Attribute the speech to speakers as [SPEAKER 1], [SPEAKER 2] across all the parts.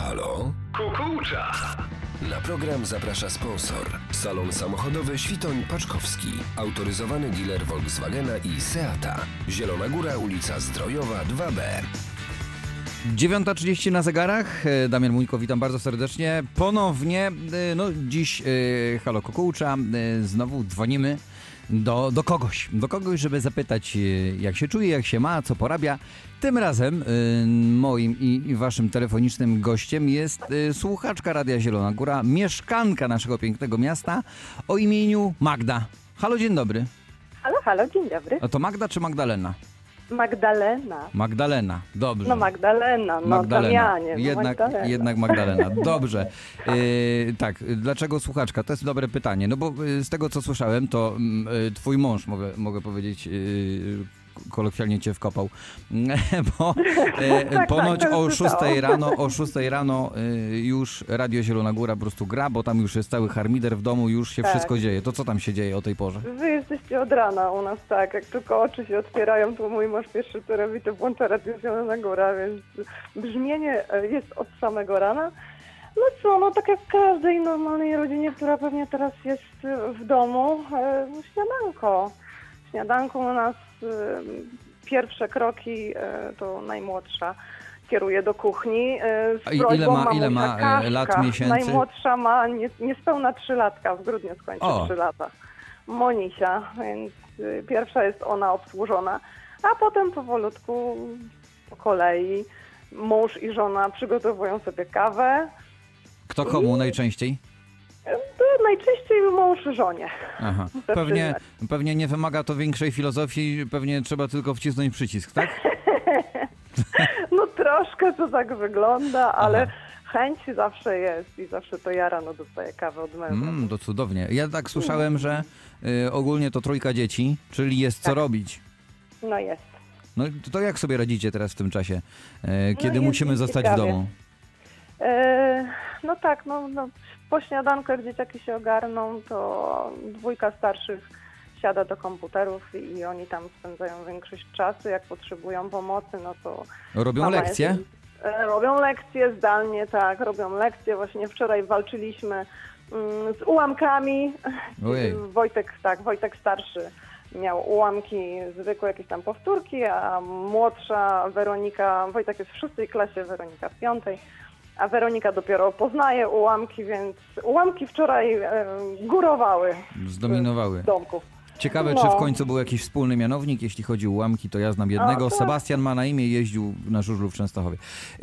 [SPEAKER 1] Halo? Kukułcza! Na program zaprasza sponsor. Salon samochodowy Świtoń-Paczkowski. Autoryzowany dealer Volkswagena i Seata. Zielona Góra, ulica Zdrojowa 2B.
[SPEAKER 2] 9:30 na zegarach. Damian Muńko, witam bardzo serdecznie. Ponownie, dziś Halo Kukułcza. Znowu dzwonimy do kogoś, żeby zapytać, jak się czuje, jak się ma, co porabia. Tym razem moim i waszym telefonicznym gościem jest słuchaczka Radia Zielona Góra, mieszkanka naszego pięknego miasta o imieniu Magda. Halo, dzień dobry.
[SPEAKER 3] Halo, dzień dobry.
[SPEAKER 2] A to Magda czy Magdalena?
[SPEAKER 3] Magdalena,
[SPEAKER 2] dobrze.
[SPEAKER 3] No Magdalena, Damianie.
[SPEAKER 2] Jednak Magdalena, dobrze. Tak, dlaczego słuchaczka? To jest dobre pytanie, no bo z tego co słyszałem, to twój mąż, mogę powiedzieć, kolokwialnie cię wkopał, bo ponoć o 6 rano już Radio Zielona Góra po prostu gra, bo tam już jest cały harmider w domu, już się wszystko dzieje. To co tam się dzieje o tej porze?
[SPEAKER 3] Wy jesteście od rana u nas, tak. Jak tylko oczy się otwierają, to mój mąż pierwszy co robi, to włącza Radio Zielona Góra, więc brzmienie jest od samego rana. No co, tak jak w każdej normalnej rodzinie, która pewnie teraz jest w domu, śniadanko u nas. Pierwsze kroki to najmłodsza kieruje do kuchni.
[SPEAKER 2] Ile ma lat, miesięcy?
[SPEAKER 3] Najmłodsza ma niespełna 3 latka, w grudniu skończy 3 lata. Monisia, więc pierwsza jest ona obsłużona, a potem powolutku, po kolei mąż i żona przygotowują sobie kawę.
[SPEAKER 2] Kto komu najczęściej?
[SPEAKER 3] Najczęściej mąż żonie.
[SPEAKER 2] Aha. Pewnie nie wymaga to większej filozofii, pewnie trzeba tylko wcisnąć przycisk, tak?
[SPEAKER 3] No troszkę to tak wygląda, ale chęć zawsze jest i zawsze to ja rano dostaję kawę od męża.
[SPEAKER 2] To cudownie. Ja tak słyszałem, że ogólnie to 3 dzieci, czyli jest co robić.
[SPEAKER 3] No jest.
[SPEAKER 2] No to jak sobie radzicie teraz w tym czasie, kiedy musimy zostać w domu?
[SPEAKER 3] Po śniadanku, jak dzieciaki się ogarną, to 2 starszych siada do komputerów i oni tam spędzają większość czasu. Jak potrzebują pomocy, no to...
[SPEAKER 2] Robią lekcje?
[SPEAKER 3] Robią lekcje zdalnie, tak. Robią lekcje. Właśnie wczoraj walczyliśmy z ułamkami.
[SPEAKER 2] Ojej.
[SPEAKER 3] Wojtek starszy miał ułamki, zwykłe jakieś tam powtórki, a młodsza Weronika, Wojtek jest w 6 klasie, Weronika w 5. A Weronika dopiero poznaje ułamki, więc ułamki wczoraj górowały.
[SPEAKER 2] Zdominowały.
[SPEAKER 3] W domku.
[SPEAKER 2] Ciekawe, czy w końcu był jakiś wspólny mianownik. Jeśli chodzi o ułamki, to ja znam jednego. Sebastian ma na imię, jeździł na żużlu w Częstochowie.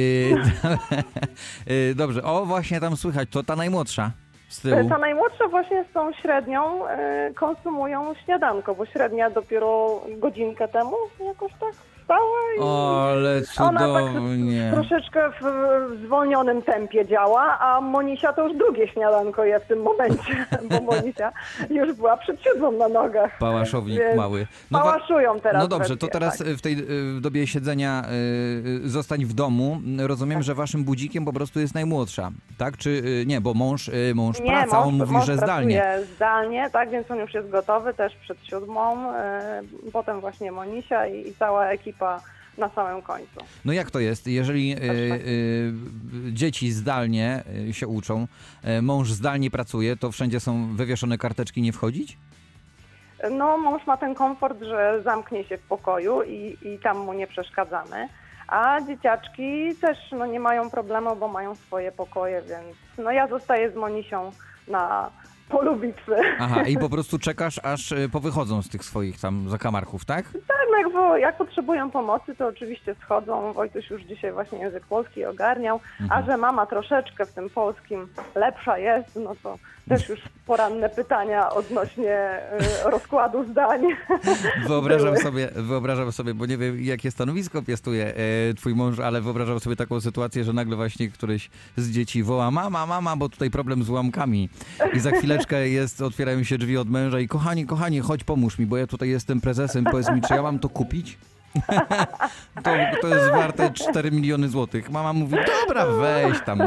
[SPEAKER 2] Dobrze, właśnie tam słychać, to ta najmłodsza z tyłu.
[SPEAKER 3] Ta najmłodsza właśnie z tą średnią konsumują śniadanko, bo średnia dopiero godzinkę temu jakoś tak wstała i
[SPEAKER 2] ale cudownie.
[SPEAKER 3] Ona tak troszeczkę w zwolnionym tempie działa, a Monisia to już drugie śniadanko je w tym momencie, bo Monisia już była przed 7 na nogach.
[SPEAKER 2] Pałaszownik mały.
[SPEAKER 3] Pałaszują teraz.
[SPEAKER 2] No dobrze, to teraz w dobie siedzenia zostań w domu. Rozumiem, że waszym budzikiem po prostu jest najmłodsza, tak? Czy nie, bo mąż praca, on mówi, że zdalnie.
[SPEAKER 3] Zdalnie, tak, więc on już jest gotowy też przed 7. Potem właśnie Monisia i cała ekipa na samym końcu.
[SPEAKER 2] No jak to jest, jeżeli dzieci zdalnie się uczą, mąż zdalnie pracuje, to wszędzie są wywieszone karteczki nie wchodzić?
[SPEAKER 3] No mąż ma ten komfort, że zamknie się w pokoju i tam mu nie przeszkadzamy, a dzieciaczki też nie mają problemu, bo mają swoje pokoje, więc ja zostaję z Monisią na polu bitwy.
[SPEAKER 2] Aha, i po prostu czekasz, aż powychodzą z tych swoich tam zakamarków, tak?
[SPEAKER 3] Tak, jak potrzebują pomocy, to oczywiście schodzą. Wojtuś już dzisiaj właśnie język polski ogarniał, a że mama troszeczkę w tym polskim lepsza jest, no to też już poranne pytania odnośnie rozkładu zdań.
[SPEAKER 2] Wyobrażam sobie, bo nie wiem, jakie stanowisko piastuje twój mąż, ale wyobrażam sobie taką sytuację, że nagle właśnie któryś z dzieci woła mama, bo tutaj problem z ułamkami. I za chwileczkę otwierają się drzwi od męża i kochani, chodź pomóż mi, bo ja tutaj jestem prezesem, powiedz mi, czy ja mam to kupić? to jest warte 4 miliony złotych. Mama mówi, dobra, weź tam.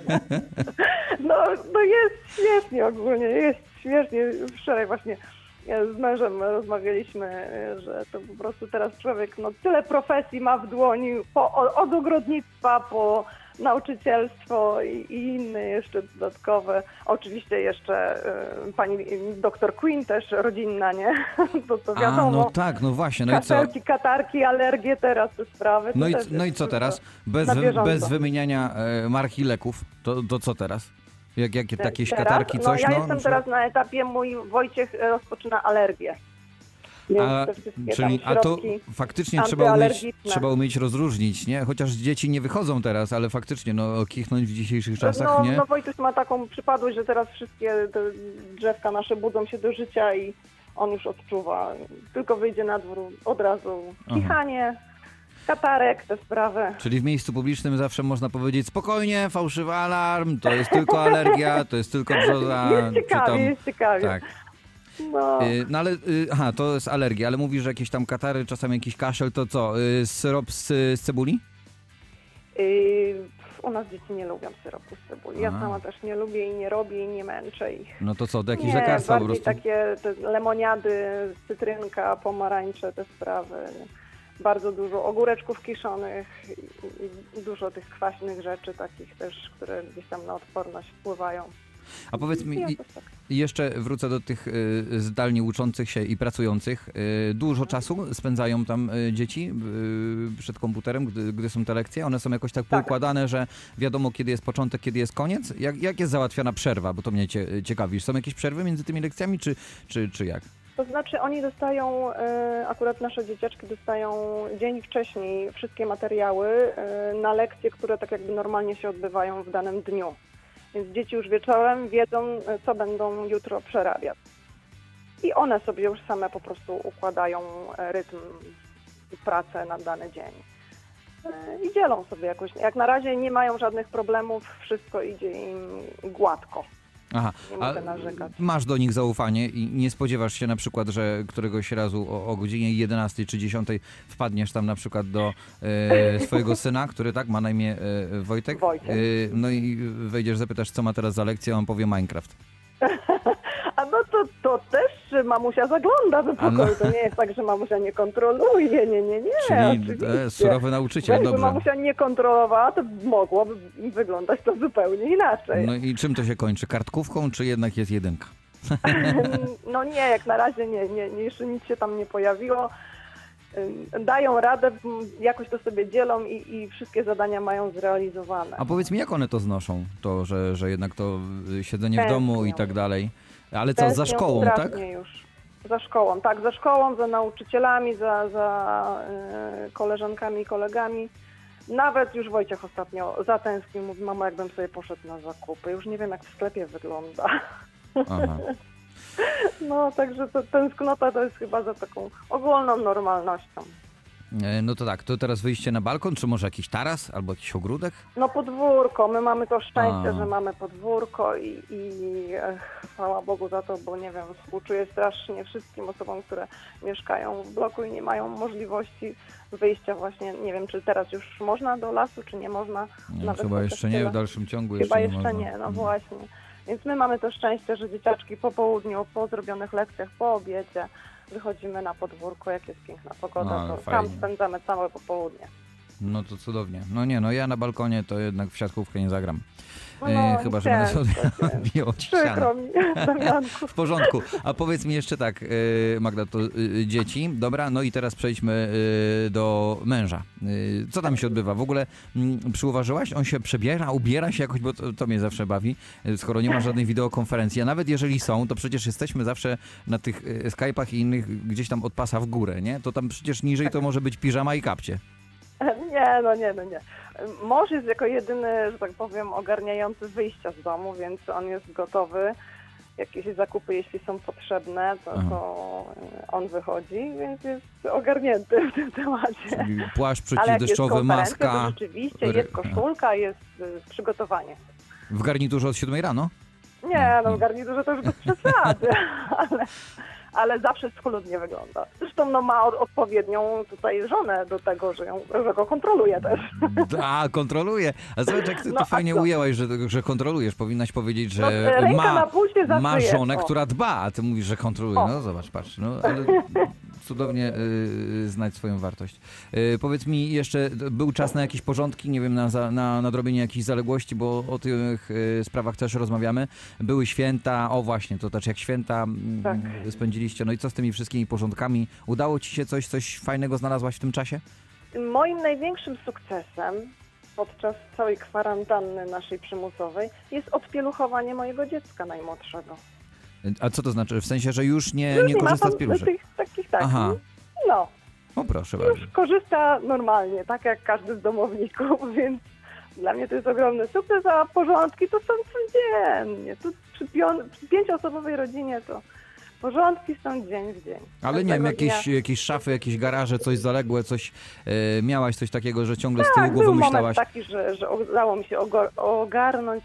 [SPEAKER 3] No jest świetnie ogólnie, jest świetnie. Wczoraj właśnie z mężem rozmawialiśmy, że to po prostu teraz człowiek tyle profesji ma w dłoni, od ogrodnictwa po nauczycielstwo i inne jeszcze dodatkowe. Oczywiście jeszcze pani doktor Queen też rodzinna, nie? To wiadomo.
[SPEAKER 2] No tak, no właśnie. No i co?
[SPEAKER 3] Kafelki, katarki, alergie teraz te sprawy.
[SPEAKER 2] No i co teraz? Bez wymieniania marki leków, to co teraz? Jakie jakieś
[SPEAKER 3] teraz?
[SPEAKER 2] katarki, coś?
[SPEAKER 3] Ja jestem teraz na etapie, mój Wojciech rozpoczyna alergię.
[SPEAKER 2] A to faktycznie trzeba umieć rozróżnić, nie? Chociaż dzieci nie wychodzą teraz, ale faktycznie kichnąć w dzisiejszych czasach, nie?
[SPEAKER 3] No Wojtuś ma taką przypadłość, że teraz wszystkie te drzewka nasze budzą się do życia i on już odczuwa. Tylko wyjdzie na dwór, od razu kichanie, katarek, te sprawy.
[SPEAKER 2] Czyli w miejscu publicznym zawsze można powiedzieć spokojnie, fałszywy alarm, to jest tylko alergia, to jest tylko brzoza.
[SPEAKER 3] Jest ciekawie.
[SPEAKER 2] Tak. No ale, to jest alergia, ale mówisz, że jakieś tam katary, czasami jakiś kaszel, to co? Syrop z cebuli?
[SPEAKER 3] U nas dzieci nie lubią syropu z cebuli. Ja sama też nie lubię i nie robię i nie męczę ich.
[SPEAKER 2] No to co, do jakieś lekarstwa po prostu?
[SPEAKER 3] Takie te lemoniady, cytrynka, pomarańcze, te sprawy. Bardzo dużo ogóreczków kiszonych i dużo tych kwaśnych rzeczy takich też, które gdzieś tam na odporność wpływają.
[SPEAKER 2] A powiedz mi, jeszcze wrócę do tych zdalnie uczących się i pracujących. Dużo czasu spędzają tam dzieci przed komputerem, gdy są te lekcje? One są jakoś tak poukładane, że wiadomo, kiedy jest początek, kiedy jest koniec? Jak jest załatwiana przerwa? Bo to mnie ciekawi. Są jakieś przerwy między tymi lekcjami, czy jak?
[SPEAKER 3] To znaczy oni dostają, akurat nasze dzieciaczki dostają dzień wcześniej wszystkie materiały na lekcje, które tak jakby normalnie się odbywają w danym dniu. Więc dzieci już wieczorem wiedzą, co będą jutro przerabiać. I one sobie już same po prostu układają rytm pracy na dany dzień. I dzielą sobie jakoś. Jak na razie nie mają żadnych problemów, wszystko idzie im gładko.
[SPEAKER 2] Aha,
[SPEAKER 3] nie mogę narzekać.
[SPEAKER 2] Masz do nich zaufanie i nie spodziewasz się na przykład, że któregoś razu o godzinie 11 czy 10 wpadniesz tam na przykład do swojego syna, który ma na imię Wojtek. No i wejdziesz, zapytasz, co ma teraz za lekcję, a on powie Minecraft.
[SPEAKER 3] A no to też mamusia zagląda do pokoju. To nie jest tak, że mamusia nie kontroluje. Nie.
[SPEAKER 2] Czyli surowy nauczyciel,
[SPEAKER 3] Jakby
[SPEAKER 2] dobrze.
[SPEAKER 3] mamusia nie kontrolowała, to mogłoby wyglądać to zupełnie inaczej.
[SPEAKER 2] No i czym to się kończy? Kartkówką, czy jednak jest jedynka?
[SPEAKER 3] No nie, jak na razie nie. Jeszcze nic się tam nie pojawiło. Dają radę, jakoś to sobie dzielą i wszystkie zadania mają zrealizowane.
[SPEAKER 2] A powiedz mi, jak one to znoszą? To, że jednak to siedzenie w domu i tak dalej. Ale co, za szkołą, tak?
[SPEAKER 3] Już. Za szkołą, tak. Za szkołą, za nauczycielami, za koleżankami i kolegami. Nawet już Wojciech ostatnio zatęsknił. Mówi, mamo, jakbym sobie poszedł na zakupy. Już nie wiem, jak w sklepie wygląda.
[SPEAKER 2] Aha.
[SPEAKER 3] No, także tęsknota to jest chyba za taką ogólną normalnością.
[SPEAKER 2] No to tak, to teraz wyjście na balkon, czy może jakiś taras albo jakiś ogródek?
[SPEAKER 3] No podwórko, my mamy to szczęście, że mamy podwórko i chwała Bogu za to, bo nie wiem, współczuję strasznie wszystkim osobom, które mieszkają w bloku i nie mają możliwości wyjścia właśnie, nie wiem, czy teraz już można do lasu, czy nie można.
[SPEAKER 2] Nawet chyba jeszcze nie, w dalszym ciągu
[SPEAKER 3] chyba
[SPEAKER 2] jeszcze
[SPEAKER 3] nie, no właśnie. Więc my mamy to szczęście, że dzieciaczki po południu, po zrobionych lekcjach, po obiedzie wychodzimy na podwórko, jak jest piękna pogoda, to tam spędzamy całe popołudnie.
[SPEAKER 2] No to cudownie. Ja na balkonie to jednak w siatkówkę nie zagram. Chyba, że będę sobie bił od ściany. W porządku. A powiedz mi jeszcze tak, Magda, to dzieci, dobra, no i teraz przejdźmy do męża. Co tam się odbywa? W ogóle przyuważyłaś? On się przebiera, ubiera się jakoś, bo to mnie zawsze bawi, skoro nie ma żadnej wideokonferencji. A nawet jeżeli są, to przecież jesteśmy zawsze na tych Skype'ach i innych gdzieś tam od pasa w górę, nie? To tam przecież niżej to może być piżama i kapcie.
[SPEAKER 3] Nie. Mąż jest jako jedyny, że tak powiem, ogarniający wyjścia z domu, więc on jest gotowy. Jakieś zakupy, jeśli są potrzebne, to on wychodzi, więc jest ogarnięty w tym temacie.
[SPEAKER 2] Czyli płaszcz przeciwdeszczowy, maska.
[SPEAKER 3] To rzeczywiście jest koszulka, jest przygotowanie.
[SPEAKER 2] W garniturze od 7 rano?
[SPEAKER 3] Nie, w garniturze to już bez przesady, ale zawsze schludnie wygląda. Zresztą ma odpowiednią tutaj żonę do tego, że go kontroluje też.
[SPEAKER 2] A, kontroluje. A zobacz, jak ty to fajnie ujęłaś, że kontrolujesz. Powinnaś powiedzieć, że
[SPEAKER 3] ma
[SPEAKER 2] żonę, która dba, a ty mówisz, że kontroluje. No zobacz, patrz. No, ale cudownie znać swoją wartość. Powiedz mi jeszcze, był czas na jakieś porządki, nie wiem, na nadrobienie jakichś zaległości, bo o tych sprawach też rozmawiamy. Były święta, o właśnie, to znaczy jak święta
[SPEAKER 3] Tak.
[SPEAKER 2] spędziliście, no i co z tymi wszystkimi porządkami? Udało ci się coś fajnego znalazłaś w tym czasie?
[SPEAKER 3] Moim największym sukcesem podczas całej kwarantanny naszej przymusowej jest odpieluchowanie mojego dziecka najmłodszego.
[SPEAKER 2] A co to znaczy? W sensie, że już nie
[SPEAKER 3] Już ma
[SPEAKER 2] korzysta
[SPEAKER 3] pan
[SPEAKER 2] z pieluszek?
[SPEAKER 3] tych takich, tak.
[SPEAKER 2] Aha.
[SPEAKER 3] No,
[SPEAKER 2] O proszę bardzo.
[SPEAKER 3] już korzysta normalnie, tak jak każdy z domowników, więc dla mnie to jest ogromny sukces, a porządki to są codziennie. Tu przy 5-osobowej rodzinie to porządki są dzień w dzień.
[SPEAKER 2] Ale nie wiem,
[SPEAKER 3] Każdego dnia.
[SPEAKER 2] jakieś szafy, jakieś garaże, coś zaległe, coś miałaś coś takiego, że ciągle z tyłu
[SPEAKER 3] Tak,
[SPEAKER 2] głowy
[SPEAKER 3] był
[SPEAKER 2] myślałaś?
[SPEAKER 3] moment taki, że udało mi się ogarnąć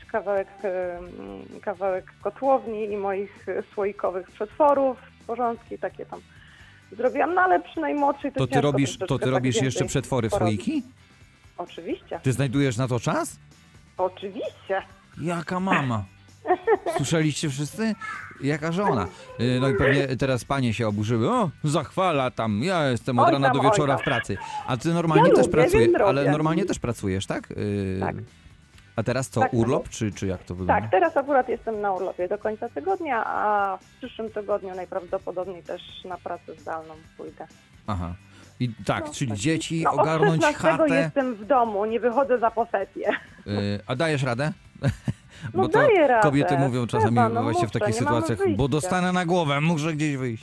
[SPEAKER 3] kawałek kotłowni i moich słoikowych przetworów, porządki takie tam zrobiłam, no ale przy najmłodszej to
[SPEAKER 2] To ty
[SPEAKER 3] ciężko
[SPEAKER 2] robisz,
[SPEAKER 3] troszeczkę tak
[SPEAKER 2] jeszcze
[SPEAKER 3] więcej
[SPEAKER 2] przetwory w
[SPEAKER 3] porobić.
[SPEAKER 2] słoiki?
[SPEAKER 3] Oczywiście,
[SPEAKER 2] Ty znajdujesz na to czas?
[SPEAKER 3] oczywiście.
[SPEAKER 2] Jaka mama? Słyszeliście wszyscy? Jaka żona? No i pewnie teraz panie się oburzyły. O, zachwala tam, ja jestem od
[SPEAKER 3] Oj
[SPEAKER 2] rana
[SPEAKER 3] tam,
[SPEAKER 2] do
[SPEAKER 3] oj
[SPEAKER 2] wieczora
[SPEAKER 3] tam.
[SPEAKER 2] w pracy. A ty normalnie
[SPEAKER 3] Ja
[SPEAKER 2] też
[SPEAKER 3] lubię,
[SPEAKER 2] pracujesz,
[SPEAKER 3] więc
[SPEAKER 2] ale
[SPEAKER 3] robię.
[SPEAKER 2] normalnie też pracujesz, tak?
[SPEAKER 3] Tak.
[SPEAKER 2] A teraz co,
[SPEAKER 3] Tak,
[SPEAKER 2] urlop, czy jak to wygląda?
[SPEAKER 3] Tak, teraz akurat jestem na urlopie do końca tygodnia, a w przyszłym tygodniu najprawdopodobniej też na pracę zdalną pójdę.
[SPEAKER 2] Aha. I tak,
[SPEAKER 3] No,
[SPEAKER 2] czyli
[SPEAKER 3] tak.
[SPEAKER 2] dzieci,
[SPEAKER 3] No, od
[SPEAKER 2] ogarnąć
[SPEAKER 3] 16
[SPEAKER 2] chatę.
[SPEAKER 3] jestem w domu, nie wychodzę za posesję.
[SPEAKER 2] A dajesz radę?
[SPEAKER 3] No
[SPEAKER 2] Bo to
[SPEAKER 3] daję radę.
[SPEAKER 2] kobiety mówią czasami
[SPEAKER 3] Trzeba, no
[SPEAKER 2] właśnie w
[SPEAKER 3] muszę,
[SPEAKER 2] takich
[SPEAKER 3] nie mamy
[SPEAKER 2] sytuacjach,
[SPEAKER 3] wyjścia.
[SPEAKER 2] bo dostanę na głowę, muszę gdzieś wyjść.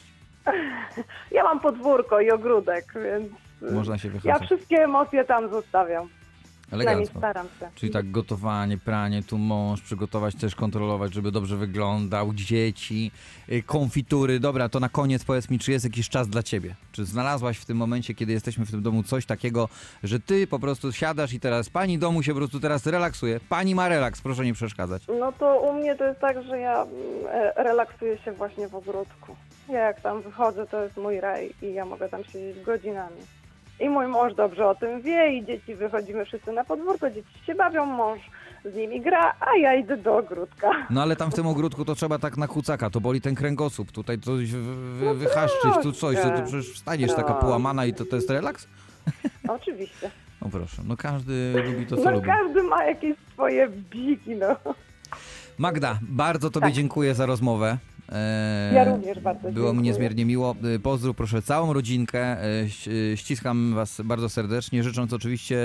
[SPEAKER 3] Ja mam podwórko i ogródek, więc
[SPEAKER 2] Można się
[SPEAKER 3] ja
[SPEAKER 2] wychaszać.
[SPEAKER 3] wszystkie emocje tam zostawiam. Przynajmniej
[SPEAKER 2] Elegancko.
[SPEAKER 3] staram się.
[SPEAKER 2] Czyli tak gotowanie, pranie, tu mąż, przygotować też, kontrolować, żeby dobrze wyglądał, dzieci, konfitury. Dobra, to na koniec powiedz mi, czy jest jakiś czas dla ciebie? Czy znalazłaś w tym momencie, kiedy jesteśmy w tym domu, coś takiego, że ty po prostu siadasz i teraz pani domu się po prostu teraz relaksuje. Pani ma relaks, proszę nie przeszkadzać.
[SPEAKER 3] No to u mnie to jest tak, że ja relaksuję się właśnie w ogródku. Ja jak tam wychodzę, to jest mój raj i ja mogę tam siedzieć godzinami. I mój mąż dobrze o tym wie i dzieci, wychodzimy wszyscy na podwórko, dzieci się bawią, mąż z nimi gra, a ja idę do ogródka.
[SPEAKER 2] No ale tam w tym ogródku to trzeba tak na kucaka, to boli ten kręgosłup, tutaj coś
[SPEAKER 3] No
[SPEAKER 2] wychaszczyć, tu coś, to
[SPEAKER 3] troszkę.
[SPEAKER 2] ty przecież wstaniesz taka
[SPEAKER 3] No.
[SPEAKER 2] połamana i to jest relaks?
[SPEAKER 3] Oczywiście.
[SPEAKER 2] No proszę, no każdy lubi to, co
[SPEAKER 3] No
[SPEAKER 2] lubi.
[SPEAKER 3] każdy ma jakieś swoje bziki, no.
[SPEAKER 2] Magda, bardzo tobie
[SPEAKER 3] Tak.
[SPEAKER 2] dziękuję za rozmowę.
[SPEAKER 3] Ja również bardzo
[SPEAKER 2] Było mi
[SPEAKER 3] dziękuję.
[SPEAKER 2] niezmiernie miło. Pozdrów proszę całą rodzinkę. Ściskam was bardzo serdecznie, życząc oczywiście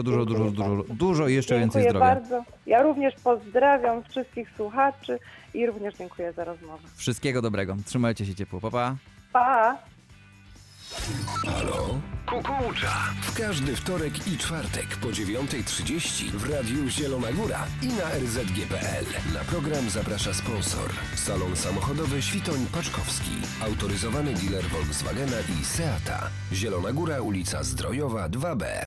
[SPEAKER 2] dużo i jeszcze więcej
[SPEAKER 3] Dziękuję
[SPEAKER 2] zdrowia.
[SPEAKER 3] bardzo. Ja również pozdrawiam wszystkich słuchaczy i również dziękuję za rozmowę.
[SPEAKER 2] Wszystkiego dobrego. Trzymajcie się ciepło. Pa, pa.
[SPEAKER 3] Pa!
[SPEAKER 1] Halo? Kukułcza. W każdy wtorek i czwartek po 9:30 w Radiu Zielona Góra i na RZG.pl. Na program zaprasza sponsor. Salon samochodowy Świtoń Paczkowski. Autoryzowany dealer Volkswagena i Seata. Zielona Góra, ulica Zdrojowa 2B.